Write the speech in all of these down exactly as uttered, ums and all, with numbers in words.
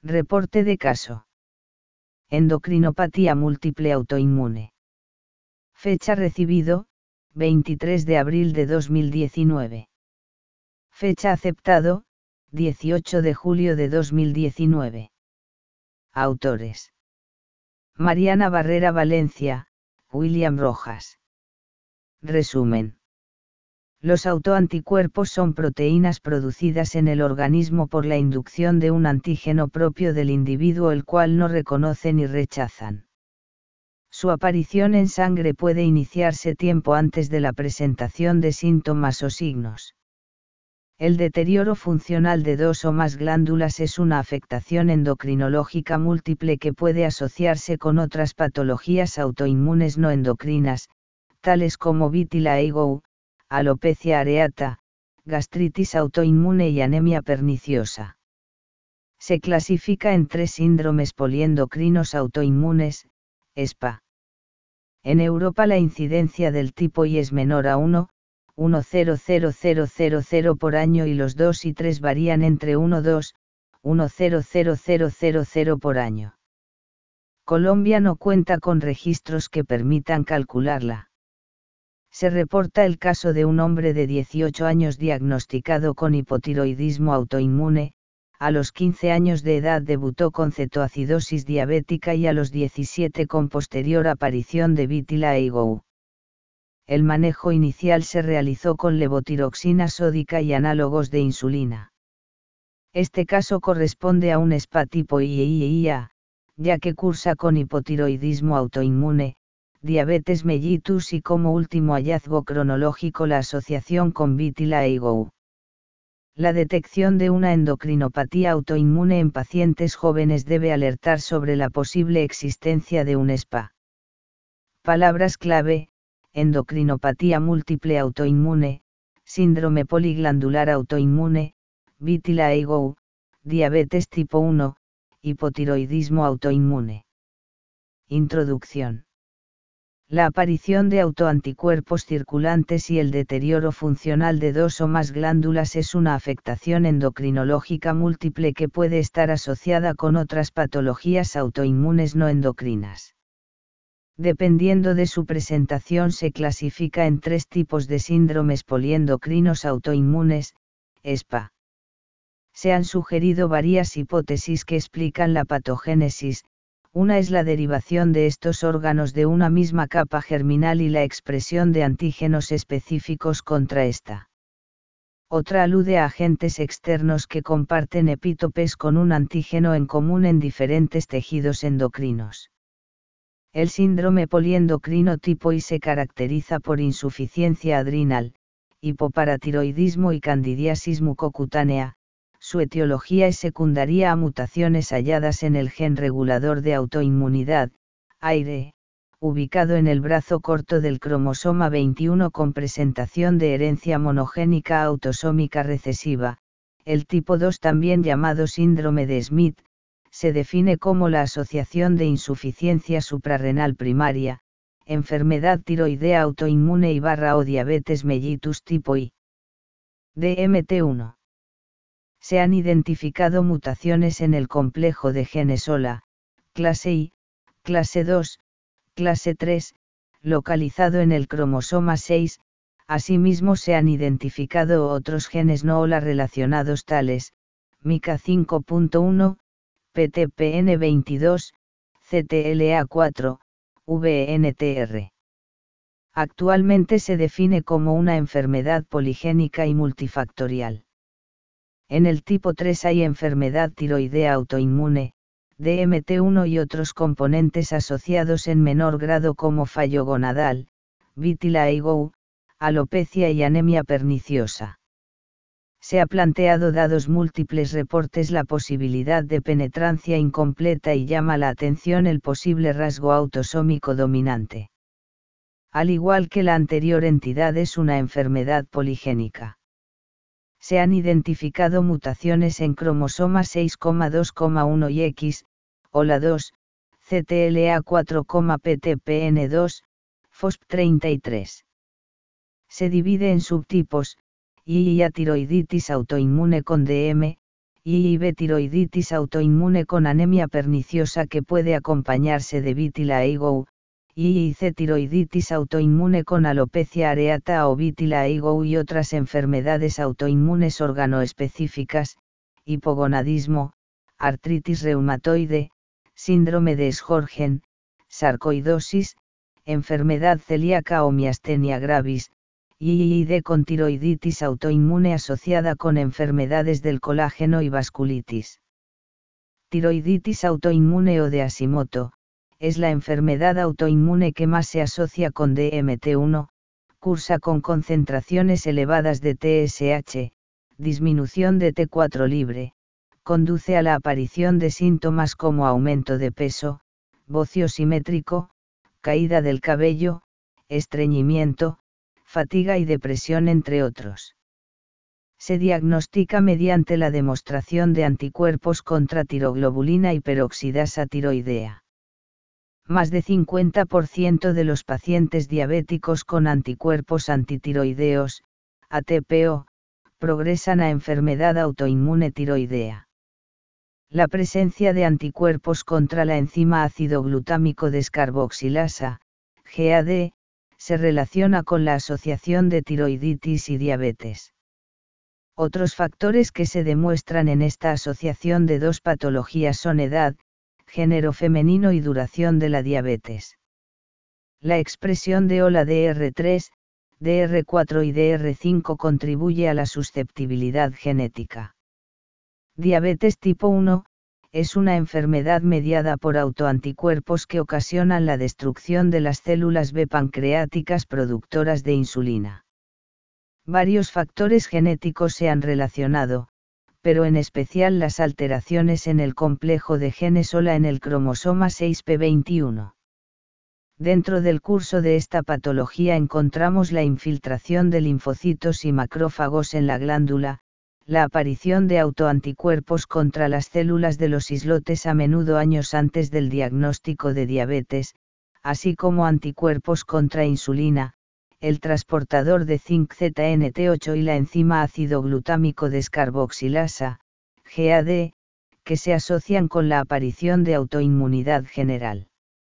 Reporte de caso. Endocrinopatía múltiple autoinmune. Fecha recibido, veintitrés de abril de dos mil diecinueve. Fecha aceptado, dieciocho de julio de dos mil diecinueve. Autores: Mariana Barrera Valencia, William Rojas. Resumen. Los autoanticuerpos son proteínas producidas en el organismo por la inducción de un antígeno propio del individuo el cual no reconocen y rechazan. Su aparición en sangre puede iniciarse tiempo antes de la presentación de síntomas o signos. El deterioro funcional de dos o más glándulas es una afectación endocrinológica múltiple que puede asociarse con otras patologías autoinmunes no endocrinas, tales como vitiligo, alopecia areata, gastritis autoinmune y anemia perniciosa. Se clasifica en tres síndromes poliendocrinos autoinmunes, E S P A. En Europa la incidencia del tipo I es menor a uno coma cero cero cero cero cero por año y los dos y tres varían entre uno coma dos, uno coma cero cero cero cero cero por año. Colombia no cuenta con registros que permitan calcularla. Se reporta el caso de un hombre de dieciocho años diagnosticado con hipotiroidismo autoinmune. A los quince años de edad debutó con cetoacidosis diabética y a los diecisiete con posterior aparición de vitiligo. El manejo inicial se realizó con levotiroxina sódica y análogos de insulina. Este caso corresponde a un E S P A tipo I I A, ya que cursa con hipotiroidismo autoinmune, diabetes mellitus y como último hallazgo cronológico la asociación con vitiligo. La detección de una endocrinopatía autoinmune en pacientes jóvenes debe alertar sobre la posible existencia de un E S P A. Palabras clave: endocrinopatía múltiple autoinmune, síndrome poliglandular autoinmune, vitiligo, diabetes tipo uno, hipotiroidismo autoinmune. Introducción. La aparición de autoanticuerpos circulantes y el deterioro funcional de dos o más glándulas es una afectación endocrinológica múltiple que puede estar asociada con otras patologías autoinmunes no endocrinas. Dependiendo de su presentación se clasifica en tres tipos de síndromes poliendocrinos autoinmunes, E S P A. Se han sugerido varias hipótesis que explican la patogénesis. Una es la derivación de estos órganos de una misma capa germinal y la expresión de antígenos específicos contra esta. Otra alude a agentes externos que comparten epítopes con un antígeno en común en diferentes tejidos endocrinos. El síndrome poliendocrino tipo I se caracteriza por insuficiencia adrenal, hipoparatiroidismo y candidiasis mucocutánea. Su etiología es secundaria a mutaciones halladas en el gen regulador de autoinmunidad, A I R E, ubicado en el brazo corto del cromosoma veintiuno con presentación de herencia monogénica autosómica recesiva. El tipo dos, también llamado síndrome de Smith, se define como la asociación de insuficiencia suprarrenal primaria, enfermedad tiroidea autoinmune y barra o diabetes mellitus tipo I. D M T uno. Se han identificado mutaciones en el complejo de genes O L A, clase I, clase dos, clase tres, localizado en el cromosoma seis, asimismo se han identificado otros genes no O L A relacionados tales, M I C A cinco punto uno, P T P N veintidós, C T L A cuatro, V N T R. Actualmente se define como una enfermedad poligénica y multifactorial. En el tipo tres hay enfermedad tiroidea autoinmune, D M T uno y otros componentes asociados en menor grado como fallo gonadal, vitiligo, alopecia y anemia perniciosa. Se ha planteado dados múltiples reportes la posibilidad de penetrancia incompleta y llama la atención el posible rasgo autosómico dominante. Al igual que la anterior entidad es una enfermedad poligénica. Se han identificado mutaciones en cromosoma seis coma dos coma uno y X, O L A dos, C T L A cuatro, P T P N dos, F O S P treinta y tres. Se divide en subtipos, I I A tiroiditis autoinmune con D M, I I B tiroiditis autoinmune con anemia perniciosa que puede acompañarse de vitiligo, I I C tiroiditis autoinmune con alopecia areata o vitiligo y otras enfermedades autoinmunes organoespecíficas, hipogonadismo, artritis reumatoide, síndrome de Sjögren, sarcoidosis, enfermedad celíaca o miastenia gravis, I I D con tiroiditis autoinmune asociada con enfermedades del colágeno y vasculitis. Tiroiditis autoinmune o de Hashimoto, es la enfermedad autoinmune que más se asocia con D M T uno, cursa con concentraciones elevadas de T S H, disminución de T cuatro libre, conduce a la aparición de síntomas como aumento de peso, bocio simétrico, caída del cabello, estreñimiento, fatiga y depresión entre otros. Se diagnostica mediante la demostración de anticuerpos contra tiroglobulina y peroxidasa tiroidea. Más de cincuenta por ciento de los pacientes diabéticos con anticuerpos antitiroideos, A T P O, progresan a enfermedad autoinmune tiroidea. La presencia de anticuerpos contra la enzima ácido glutámico descarboxilasa, G A D, se relaciona con la asociación de tiroiditis y diabetes. Otros factores que se demuestran en esta asociación de dos patologías son edad, género femenino y duración de la diabetes. La expresión de O L A D R tres, D R cuatro y D R cinco contribuye a la susceptibilidad genética. Diabetes tipo uno, es una enfermedad mediada por autoanticuerpos que ocasionan la destrucción de las células B pancreáticas productoras de insulina. Varios factores genéticos se han relacionado, pero en especial las alteraciones en el complejo de genes O L A en el cromosoma seis p veintiuno. Dentro del curso de esta patología encontramos la infiltración de linfocitos y macrófagos en la glándula, la aparición de autoanticuerpos contra las células de los islotes a menudo años antes del diagnóstico de diabetes, así como anticuerpos contra insulina, el transportador de zinc Z N T ocho y la enzima ácido glutámico descarboxilasa, G A D, que se asocian con la aparición de autoinmunidad general.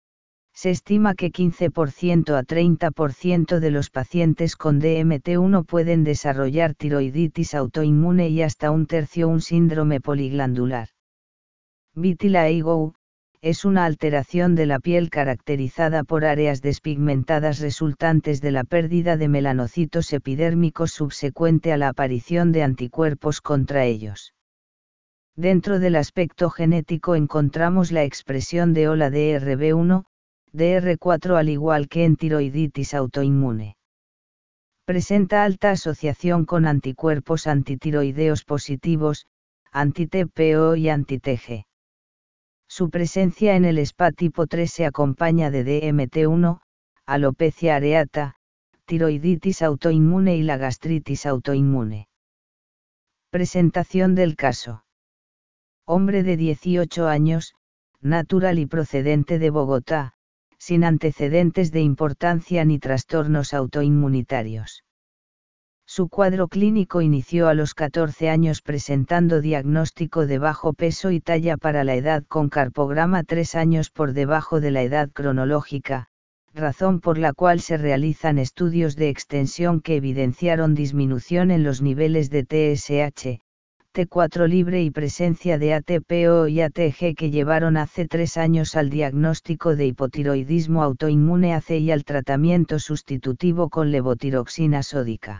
Se estima que quince por ciento a treinta por ciento de los pacientes con D M T uno pueden desarrollar tiroiditis autoinmune y hasta un tercio un síndrome poliglandular. Vitiligo es una alteración de la piel caracterizada por áreas despigmentadas resultantes de la pérdida de melanocitos epidérmicos subsecuente a la aparición de anticuerpos contra ellos. Dentro del aspecto genético encontramos la expresión de O L A D R B uno, D R cuatro al igual que en tiroiditis autoinmune. Presenta alta asociación con anticuerpos antitiroideos positivos, anti-T P O y anti-T G. Su presencia en el S P A tipo tres se acompaña de D M T uno, alopecia areata, tiroiditis autoinmune y la gastritis autoinmune. Presentación del caso. Hombre de dieciocho años, natural y procedente de Bogotá, sin antecedentes de importancia ni trastornos autoinmunitarios. Su cuadro clínico inició a los catorce años presentando diagnóstico de bajo peso y talla para la edad con carpograma tres años por debajo de la edad cronológica, razón por la cual se realizan estudios de extensión que evidenciaron disminución en los niveles de T S H, T cuatro libre y presencia de A T P O y A T G que llevaron hace tres años al diagnóstico de hipotiroidismo autoinmune A C y al tratamiento sustitutivo con levotiroxina sódica.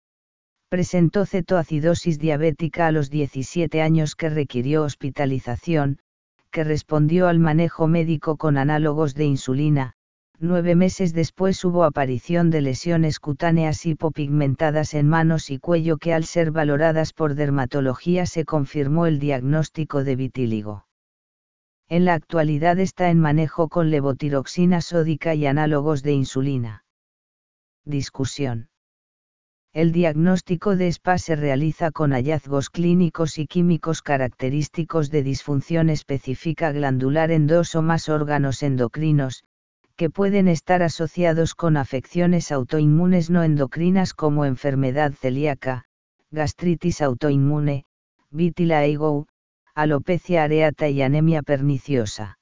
Presentó cetoacidosis diabética a los diecisiete años que requirió hospitalización, que respondió al manejo médico con análogos de insulina. Nueve meses después hubo aparición de lesiones cutáneas hipopigmentadas en manos y cuello que al ser valoradas por dermatología se confirmó el diagnóstico de vitíligo. En la actualidad está en manejo con levotiroxina sódica y análogos de insulina. Discusión. El diagnóstico de S P A se realiza con hallazgos clínicos y químicos característicos de disfunción específica glandular en dos o más órganos endocrinos, que pueden estar asociados con afecciones autoinmunes no endocrinas como enfermedad celíaca, gastritis autoinmune, vitiligo, alopecia areata y anemia perniciosa.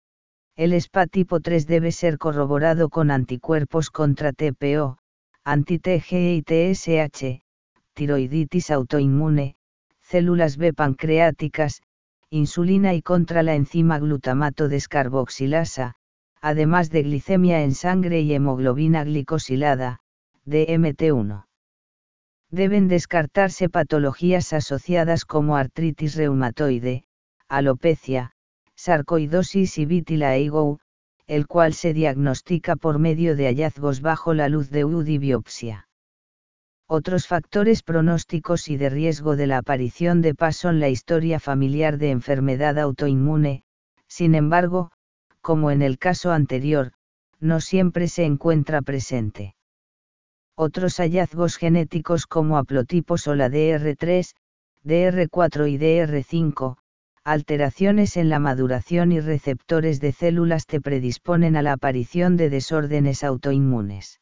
El S P A tipo tres debe ser corroborado con anticuerpos contra T P O, anti-T G E y T S H, tiroiditis autoinmune, células B pancreáticas, insulina y contra la enzima glutamato descarboxilasa, además de glicemia en sangre y hemoglobina glicosilada, D M T uno. Deben descartarse patologías asociadas como artritis reumatoide, alopecia, sarcoidosis y vitiligo, el cual se diagnostica por medio de hallazgos bajo la luz de U D I biopsia. Otros factores pronósticos y de riesgo de la aparición de P A son la historia familiar de enfermedad autoinmune, sin embargo, como en el caso anterior, no siempre se encuentra presente. Otros hallazgos genéticos como haplotipos o la D R tres, D R cuatro y D R cinco, alteraciones en la maduración y receptores de células T predisponen a la aparición de desórdenes autoinmunes.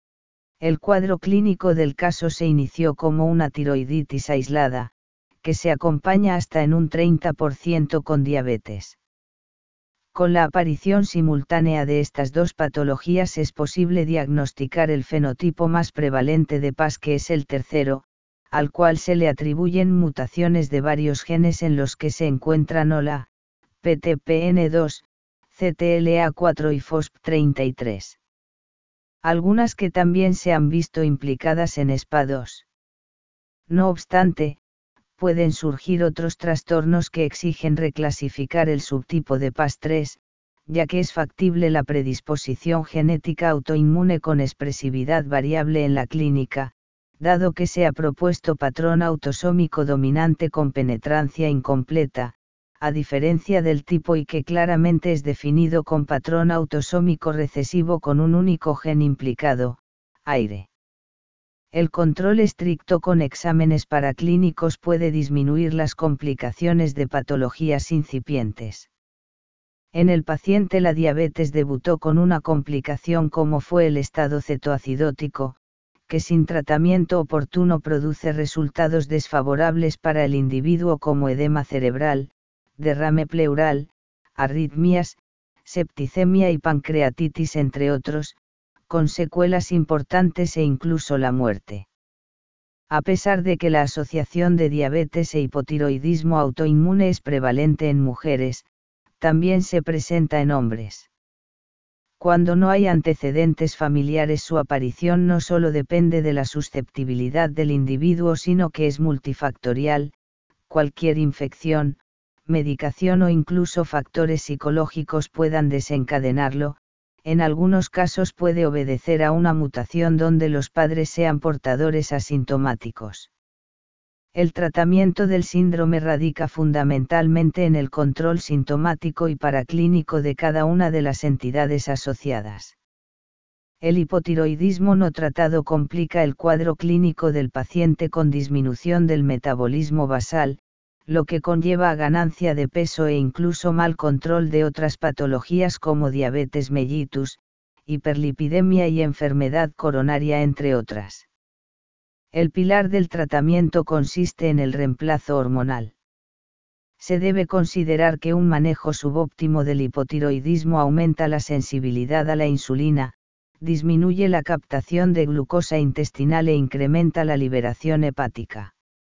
El cuadro clínico del caso se inició como una tiroiditis aislada, que se acompaña hasta en un treinta por ciento con diabetes. Con la aparición simultánea de estas dos patologías es posible diagnosticar el fenotipo más prevalente de P A S, que es el tercero, al cual se le atribuyen mutaciones de varios genes en los que se encuentran O L A, P T P N dos, C T L A cuatro y F O S P treinta y tres. Algunas que también se han visto implicadas en S P A dos. No obstante, pueden surgir otros trastornos que exigen reclasificar el subtipo de P A S tres, ya que es factible la predisposición genética autoinmune con expresividad variable en la clínica, dado que se ha propuesto patrón autosómico dominante con penetrancia incompleta, a diferencia del tipo I que claramente es definido con patrón autosómico recesivo con un único gen implicado, aire. El control estricto con exámenes paraclínicos puede disminuir las complicaciones de patologías incipientes. En el paciente la diabetes debutó con una complicación como fue el estado cetoacidótico, que sin tratamiento oportuno produce resultados desfavorables para el individuo como edema cerebral, derrame pleural, arritmias, septicemia y pancreatitis entre otros, con secuelas importantes e incluso la muerte. A pesar de que la asociación de diabetes e hipotiroidismo autoinmune es prevalente en mujeres, también se presenta en hombres. Cuando no hay antecedentes familiares, su aparición no solo depende de la susceptibilidad del individuo, sino que es multifactorial. Cualquier infección, medicación o incluso factores psicológicos puedan desencadenarlo. En algunos casos puede obedecer a una mutación donde los padres sean portadores asintomáticos. El tratamiento del síndrome radica fundamentalmente en el control sintomático y paraclínico de cada una de las entidades asociadas. El hipotiroidismo no tratado complica el cuadro clínico del paciente con disminución del metabolismo basal, lo que conlleva a ganancia de peso e incluso mal control de otras patologías como diabetes mellitus, hiperlipidemia y enfermedad coronaria, entre otras. El pilar del tratamiento consiste en el reemplazo hormonal. Se debe considerar que un manejo subóptimo del hipotiroidismo aumenta la sensibilidad a la insulina, disminuye la captación de glucosa intestinal e incrementa la liberación hepática.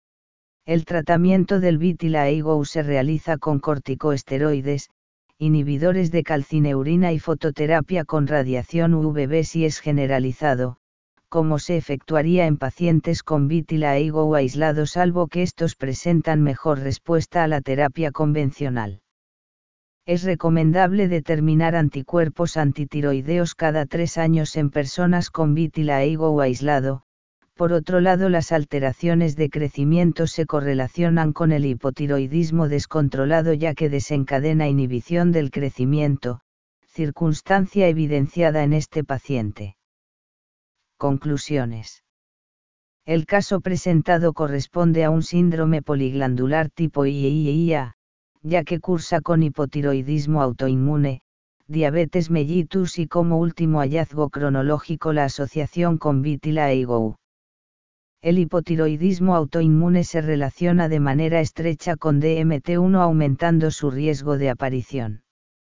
El tratamiento del vitiligo se realiza con corticoesteroides, inhibidores de calcineurina y fototerapia con radiación U V B si es generalizado, como se efectuaría en pacientes con vitiligo aislados, salvo que estos presentan mejor respuesta a la terapia convencional. Es recomendable determinar anticuerpos antitiroideos cada tres años en personas con vitiligo aislado. Por otro lado, las alteraciones de crecimiento se correlacionan con el hipotiroidismo descontrolado, ya que desencadena inhibición del crecimiento, circunstancia evidenciada en este paciente. Conclusiones. El caso presentado corresponde a un síndrome poliglandular tipo I I I A, ya que cursa con hipotiroidismo autoinmune, diabetes mellitus y como último hallazgo cronológico la asociación con vitiligo. El hipotiroidismo autoinmune se relaciona de manera estrecha con D M T uno, aumentando su riesgo de aparición.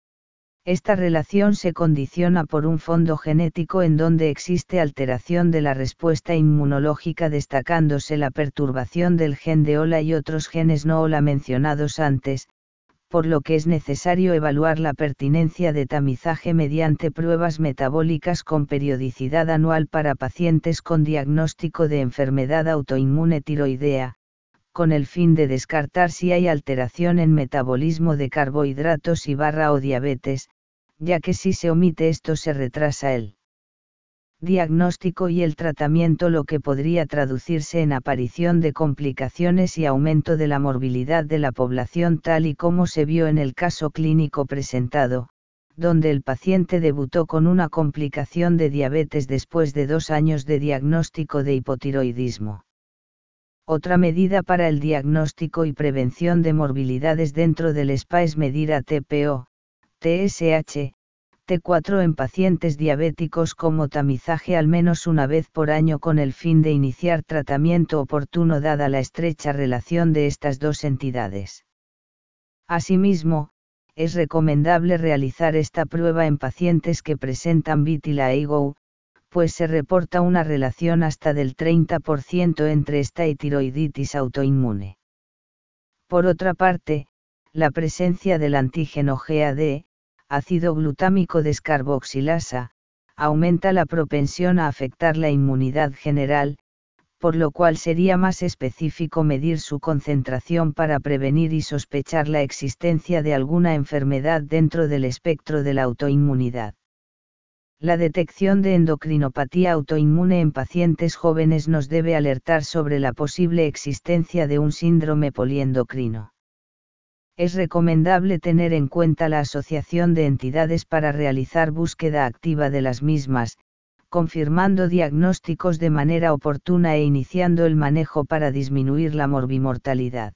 Esta relación se condiciona por un fondo genético en donde existe alteración de la respuesta inmunológica, destacándose la perturbación del gen de HOLA y otros genes no HOLA mencionados antes, por lo que es necesario evaluar la pertinencia de tamizaje mediante pruebas metabólicas con periodicidad anual para pacientes con diagnóstico de enfermedad autoinmune tiroidea, con el fin de descartar si hay alteración en metabolismo de carbohidratos y barra o diabetes, ya que si se omite esto se retrasa el diagnóstico y el tratamiento, lo que podría traducirse en aparición de complicaciones y aumento de la morbilidad de la población, tal y como se vio en el caso clínico presentado, donde el paciente debutó con una complicación de diabetes después de dos años de diagnóstico de hipotiroidismo. Otra medida para el diagnóstico y prevención de morbilidades dentro del S P A es medir A T P o, T S H, T cuatro en pacientes diabéticos como tamizaje al menos una vez por año con el fin de iniciar tratamiento oportuno dada la estrecha relación de estas dos entidades. Asimismo, es recomendable realizar esta prueba en pacientes que presentan vitiligo, pues se reporta una relación hasta del treinta por ciento entre esta y tiroiditis autoinmune. Por otra parte, la presencia del antígeno G A D, ácido glutámico descarboxilasa, aumenta la propensión a afectar la inmunidad general, por lo cual sería más específico medir su concentración para prevenir y sospechar la existencia de alguna enfermedad dentro del espectro de la autoinmunidad. La detección de endocrinopatía autoinmune en pacientes jóvenes nos debe alertar sobre la posible existencia de un síndrome poliendocrino. Es recomendable tener en cuenta la asociación de entidades para realizar búsqueda activa de las mismas, confirmando diagnósticos de manera oportuna e iniciando el manejo para disminuir la morbimortalidad.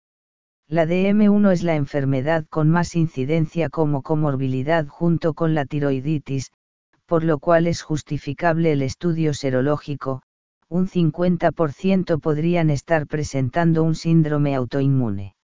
La D M uno es la enfermedad con más incidencia como comorbilidad junto con la tiroiditis, por lo cual es justificable el estudio serológico. Un cincuenta por ciento podrían estar presentando un síndrome autoinmune.